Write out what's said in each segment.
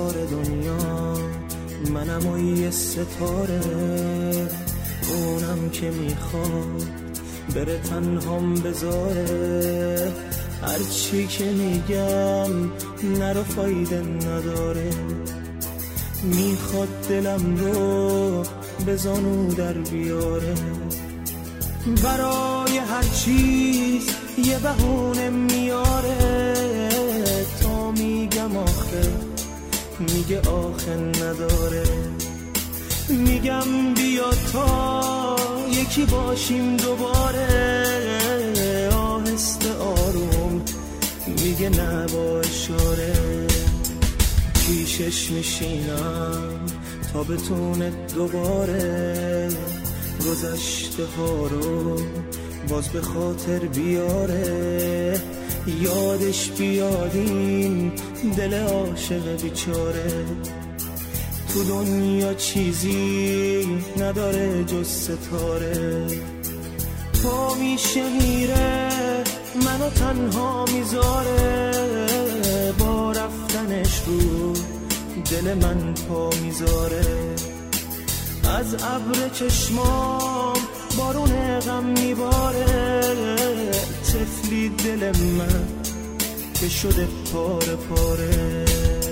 ستاره دنیا، منم و یه ستاره، اونم که میخواد بره تنهام بذاره، هرچی که میگم نرو فایده نداره، میخواد دلم رو به زانو در بیاره، برای هر چیز یه بهونه میاره، تا میگم آخه میگه آخه نداره، میگم بیا تا یکی باشیم دوباره، آهسته آروم میگه نه با اشاره، پیشش میشینم تا بتونه دوباره گذشته ها رو باز به خاطر بیاره، یادش بیادین دل عاشق بیچاره، تو دنیا چیزی نداره جز ستاره، پا میشه میره منو تنها میذاره، با رفتنش رو دل من پا میذاره، از ابر چشمام بارون غم میباره، طفلی دل من که شده پاره پاره.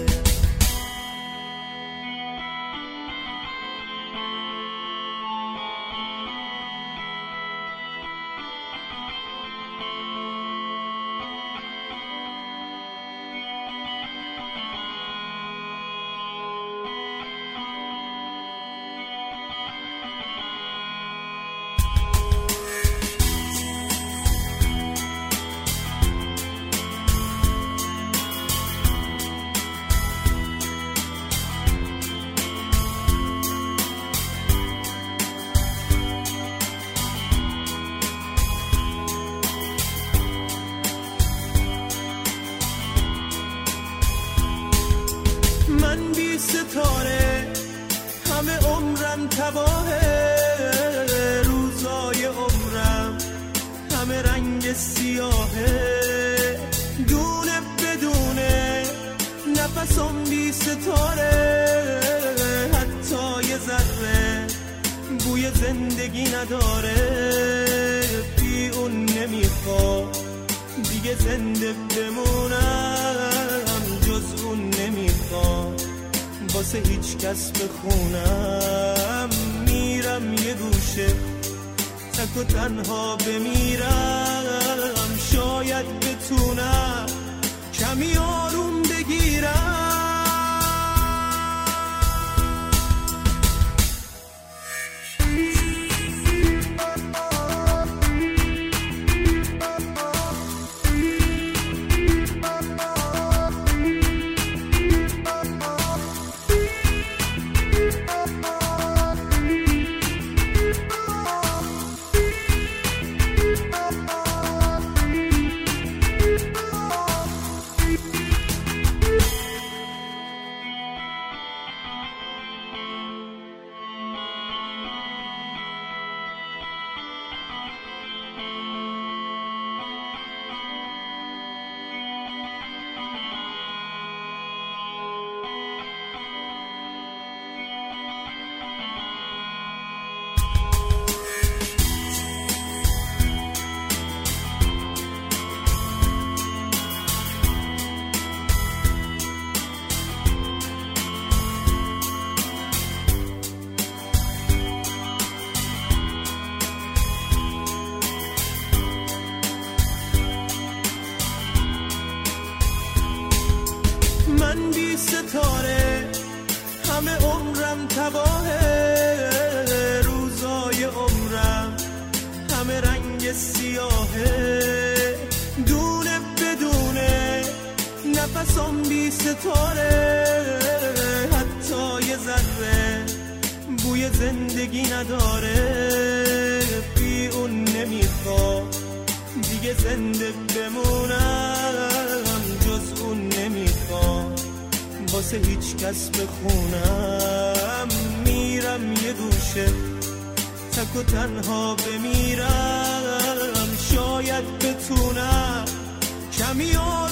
من بی ستاره همه عمرم تباهه، روزای عمرم همه رنگ سیاهه، دونه بدونه نفسم بی ستاره، حتی یه ذره بوی زندگی نداره، بی اون نمیخواد دیگه زنده بمونم، جز اون نمیخواد واسه هیچ کس بخونم، میرم یه گوشه تک و تنها بمیرم، شاید بتونم کمی آروم بگیرم. من بی ستاره همه عمرم تباهه، روزای عمرم همه رنگ سیاهه، دونه بدونه نفسم بی ستاره، حتی یه ذره بوی زندگی نداره، بی اون نمیخواد دیگه زنده بمونم، جز اون نمیخواد واسه هیچ کس بخونم، میرم یه گوشه تک و تنها بمیرم، شاید بتونم کمی